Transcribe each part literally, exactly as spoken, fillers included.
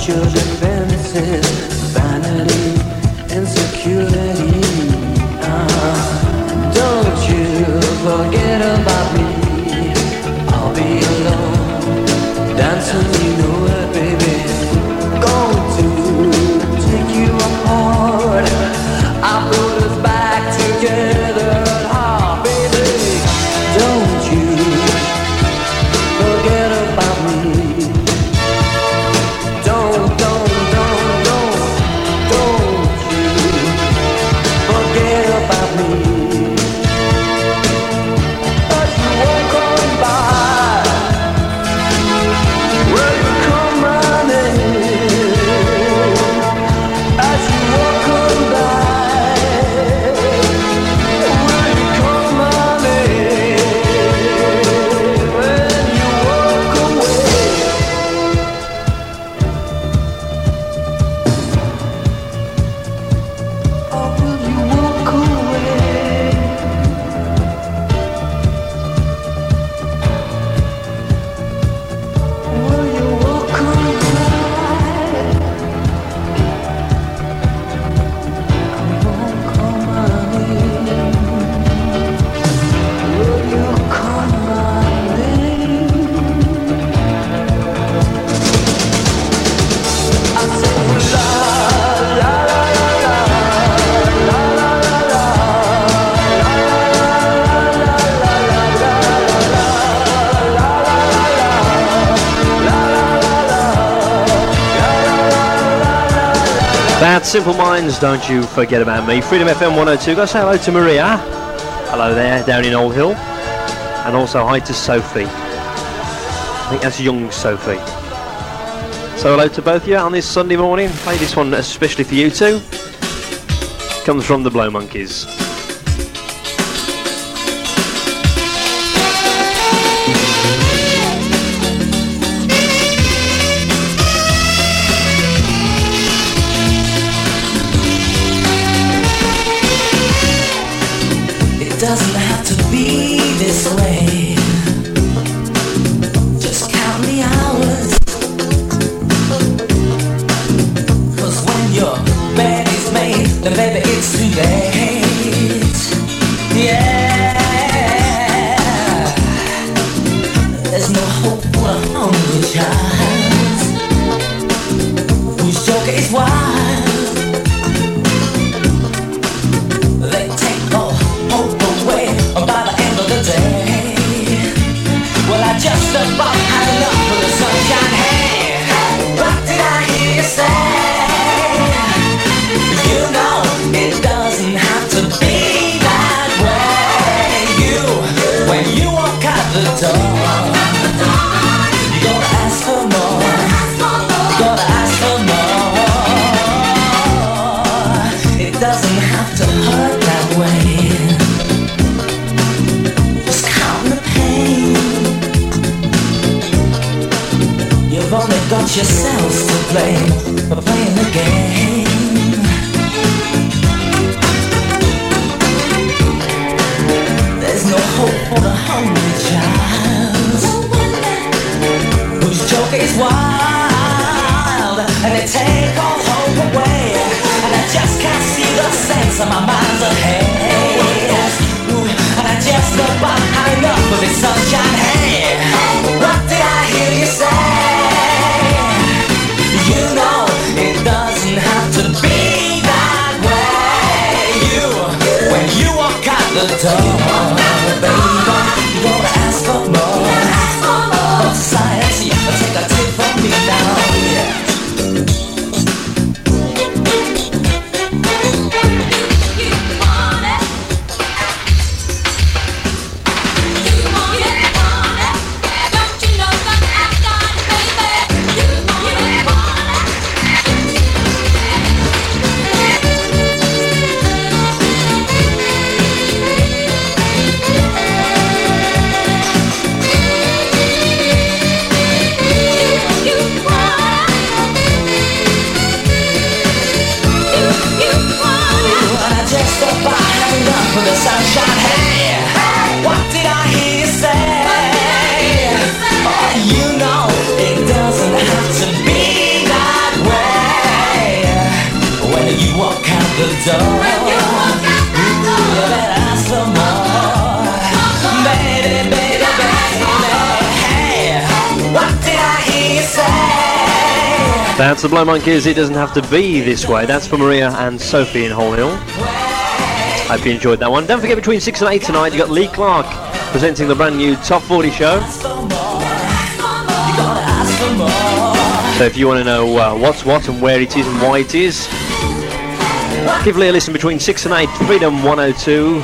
That's Simple Minds, Don't You Forget About Me. Freedom F M one oh two. Got to say hello to Maria. Hello there, down in Old Hill. And also hi to Sophie. I think that's young Sophie. So hello to both of you on this Sunday morning. Play this one especially for you two. Comes from the Blow Monkeys. It doesn't have to be this way. Just count the hours. 'Cause when your bed is made, then baby it's too late. Yeah. There's no hope for a hungry child whose joker is wild. They take all hope away by the end of the day. Well, I just about had enough of the sunshine. Hey, what did I hear you say? You know it doesn't have to be that way. You, when you walk out the door, you gotta ask for more. You gotta ask for more. It doesn't have to hurt that way. Just count the pain. You've only got yourselves to blame for playing the game. There's no hope for the hungry child whose joke is wild, and they take all hope away. And I just can't see the sense of my mind's ahead. Ooh, and I just about had enough of this sunshine. Hey, what did I hear you say? You know it doesn't have to be that way. You, when you walk out the door, baby, you gotta ask for more. For society, take a tip from me now. Yeah. That's the Blow Monkeys. It doesn't have to be this way. That's for Maria and Sophie in Hall Hill. Hope you enjoyed that one. Don't forget, between six and eight tonight, you got Lee Clark presenting the brand new Top forty show. So if you want to know uh, what's what and where it is and why it is, give Lee a listen between six and eight, Freedom one oh two,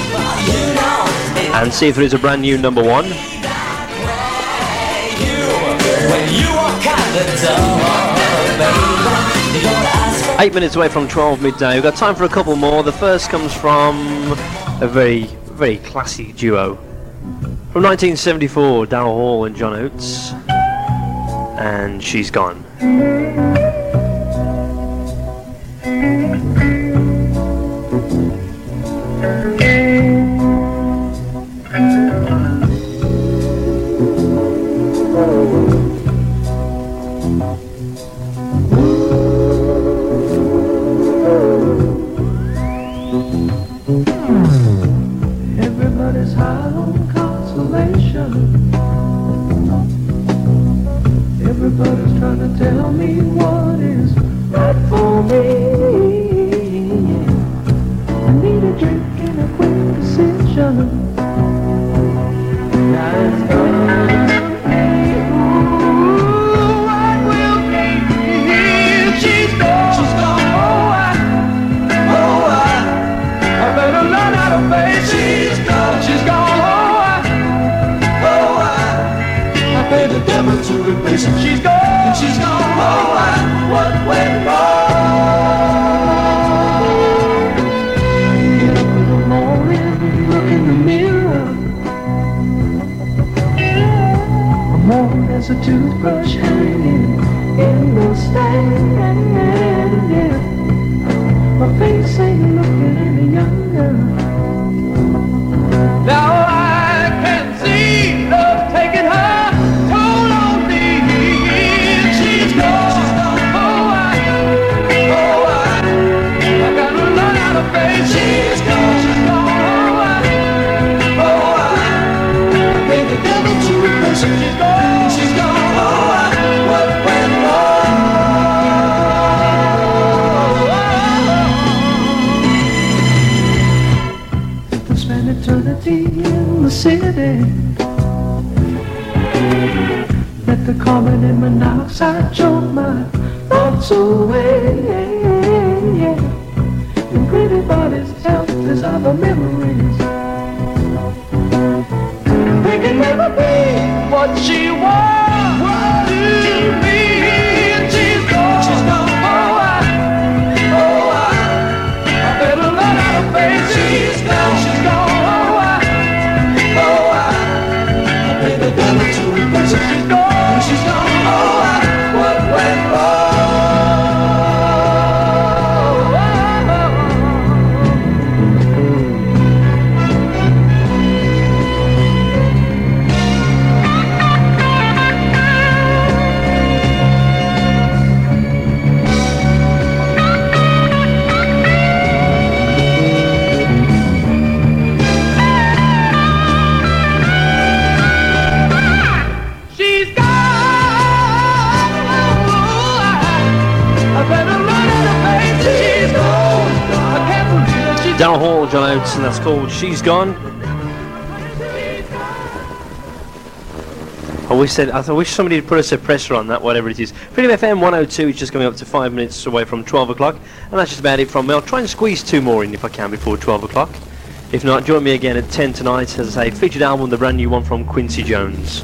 and see if there is a brand new number one. Eight minutes away from twelve midday. We've got time for a couple more. The first comes from a very, very classy duo from nineteen seventy-four, Daryl Hall and John Oates, and She's Gone. Everybody's high on consolation. Everybody's trying to tell me what is right for me. I need a drink and a quick decision. Now it's gonna be, ooh, what will be? She's gone. She's gone. Oh, I, oh, I, I better learn how to face. She's gone. She's gone. Oh, I, oh, I, I paid the devil to replace her. She's gone. And she's gone. Oh, I, what went wrong? Get up in the morning, look in the mirror. I'm on as a toothbrush hanging in the stand. Yeah. My face ain't looking any younger. Now I can see love taking her toll on me. She's gone. She's gone. Oh, I, oh, I, I gotta learn how to face. She's gone. She's gone. Oh, I, oh, I, I paid the devil to replace her. She's gone. She's gone. Oh, I, what went wrong? To spend eternity in the city. Let the carbon and monoxide choke my thoughts away. And pretty bodies, helpless other memories. They can never be what she was to me. And she's gone. She's gone. Oh, I, oh, I, I better learn how to face. She's gone. She's gone. Oh, I, oh, I, I paid the devil to replace her. She's gone. She's gone. Oh, I, what went wrong? She's gone. I better learn how to face it. She's gone. I can't believe it. She's Daryl Hall, John Oates, and that's called She's Gone. I wish said, I wish somebody had put a suppressor on that, whatever it is. Freedom F M one oh two is just coming up to five minutes away from twelve o'clock, and that's just about it from me. I'll try and squeeze two more in if I can before twelve o'clock. If not, join me again at ten tonight, as I say, featured album, the brand new one from Quincy Jones.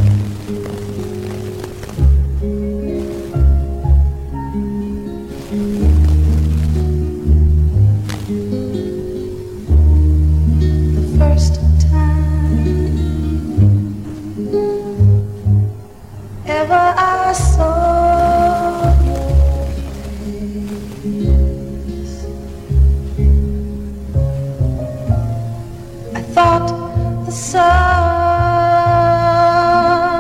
First time ever I saw your face, I thought the sun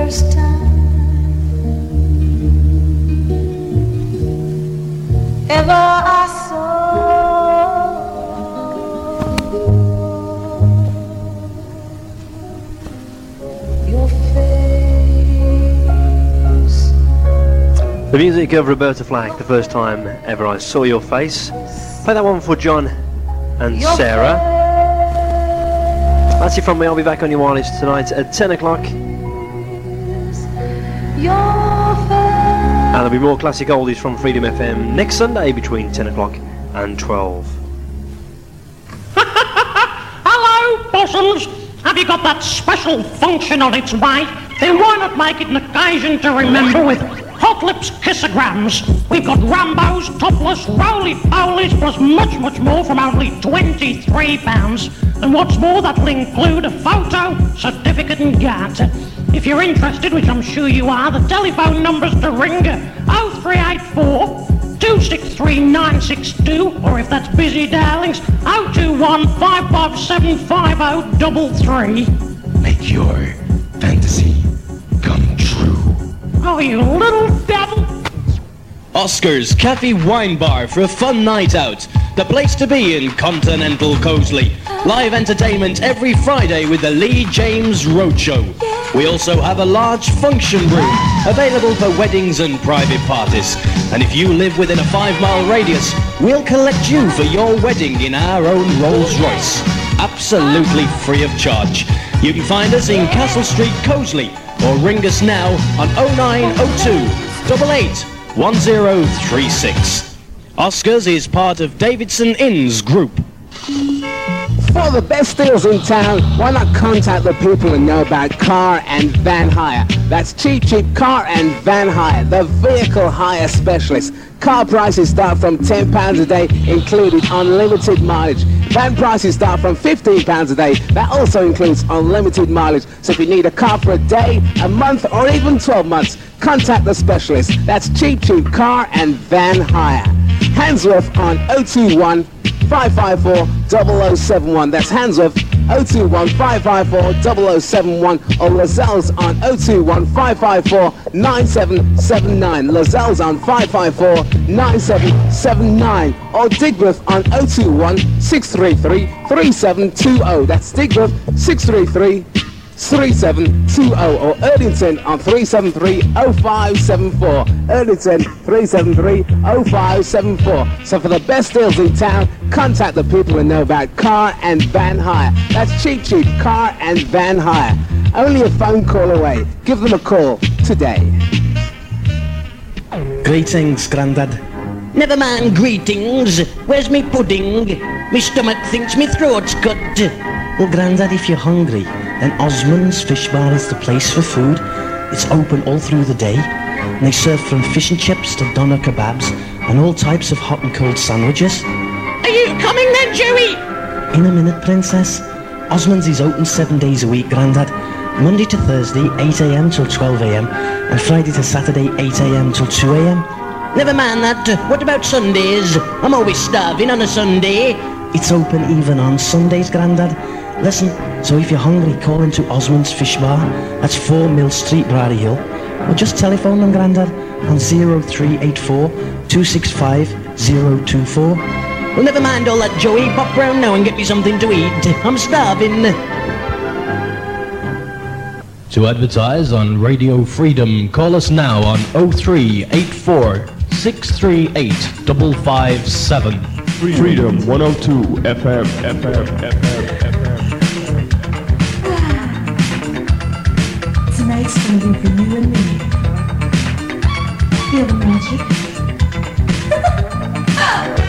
first time ever I saw your face. The music of Roberta Flack, the first time ever I saw your face. Play that one for John and Your Sarah. That's it from me. I'll be back on your wireless tonight at ten o'clock. Your face. And there'll be more classic oldies from Freedom F M next Sunday between ten o'clock and twelve. Hello, possums. Have you got that special function on its way? Then why not make it an occasion to remember with Hot Lips Kissograms? We've got Rambos, topless, roly-polies, plus much, much more from only twenty-three pounds. And what's more, that'll include a photo, certificate and card. If you're interested, which I'm sure you are, the telephone number's to ring oh three eight four, two six three, nine six two, or if that's busy, darlings, oh two one, five five seven, five oh three three. Make your fantasy come true. Oh, you little devil! Oscar's Cafe Wine Bar for a fun night out. The place to be in continental Cosley. Live entertainment every Friday with the Lee James Roadshow. We also have a large function room available for weddings and private parties. And if you live within a five mile radius, we'll collect you for your wedding in our own Rolls Royce. Absolutely free of charge. You can find us in Castle Street, Cosley, or ring us now on oh nine oh two, eight eight, one oh three six. Oscars is part of Davidson Inns Group. For the best deals in town, why not contact the people who know about car and van hire? That's Cheap Cheap Car and Van Hire, the vehicle hire specialist. Car prices start from ten pounds a day, including unlimited mileage. Van prices start from fifteen pounds a day. That also includes unlimited mileage. So if you need a car for a day, a month, or even twelve months, contact the specialist. That's Cheap Cheap Car and Van Hire. Handsworth on oh two one, five five four, oh oh seven one. That's Handsworth, oh two one, five five four, oh oh seven one. Or Lazelle's on oh two one, five five four, nine seven seven nine. Lazelle's on five five four, nine seven seven nine. Or Digbeth on oh two one, six three three, three seven two oh. That's Digbeth, six three three, three seven two oh. Or Erdington on three seven three, oh five seven four. Erdington, three seven three, oh five seven four. So for the best deals in town, contact the people who know about car and van hire. That's Cheap Cheap Car and Van Hire. Only a phone call away. Give them a call today. Greetings, Grandad. Never mind greetings. Where's me pudding? Me stomach thinks me throat's cut. Well, Grandad, if you're hungry, then Osmond's Fish Bar is the place for food. It's open all through the day, and they serve from fish and chips to doner kebabs and all types of hot and cold sandwiches. Are you coming then, Joey? In a minute, Princess. Osmond's is open seven days a week, Grandad. Monday to Thursday, eight a m till twelve a m, and Friday to Saturday, eight a m till two a m. Never mind that. What about Sundays? I'm always starving on a Sunday. It's open even on Sundays, Grandad. Listen, so if you're hungry, call into Osmond's Fish Bar. That's four Mill Street, Brady Hill. Or just telephone them, Grandad, on oh three eight four, two six five, oh two four. Well, never mind all that, Joey. Pop round now and get me something to eat. I'm starving. To advertise on Radio Freedom, call us now on oh three eight four, six three eight, five five seven. Freedom one oh two F M, F M, F M, F M. Tonight's gonna be for you and me. Feel the magic?